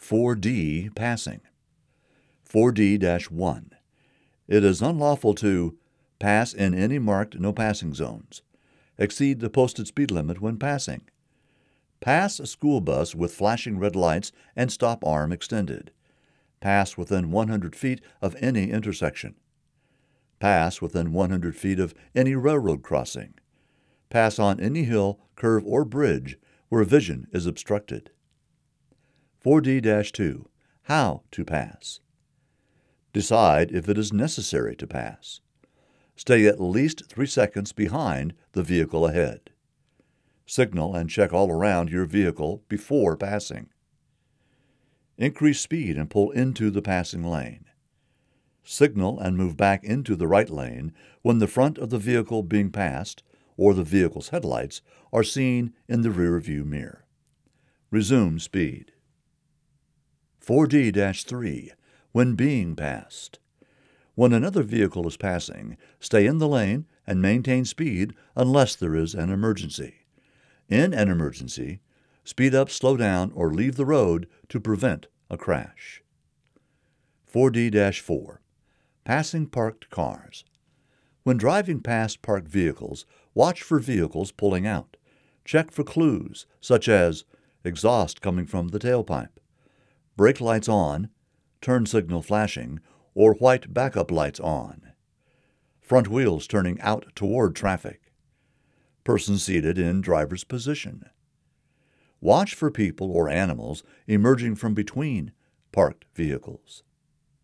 4D passing. 4D-1. It is unlawful to pass in any marked no passing zones, exceed the posted speed limit when passing, pass a school bus with flashing red lights and stop arm extended, pass within 100 feet of any intersection, pass within 100 feet of any railroad crossing, pass on any hill, curve, or bridge where vision is obstructed. 4D-2. How to pass. Decide if it is necessary to pass. Stay at least 3 seconds behind the vehicle ahead. Signal and check all around your vehicle before passing. Increase speed and pull into the passing lane. Signal and move back into the right lane when the front of the vehicle being passed or the vehicle's headlights are seen in the rear-view mirror. Resume speed. 4D-3. When being passed. When another vehicle is passing, stay in the lane and maintain speed unless there is an emergency. In an emergency, speed up, slow down, or leave the road to prevent a crash. 4D-4. Passing parked cars. When driving past parked vehicles, watch for vehicles pulling out. Check for clues such as exhaust coming from the tailpipe, brake lights on, turn signal flashing, or white backup lights on, front wheels turning out toward traffic, person seated in driver's position. Watch for people or animals emerging from between parked vehicles.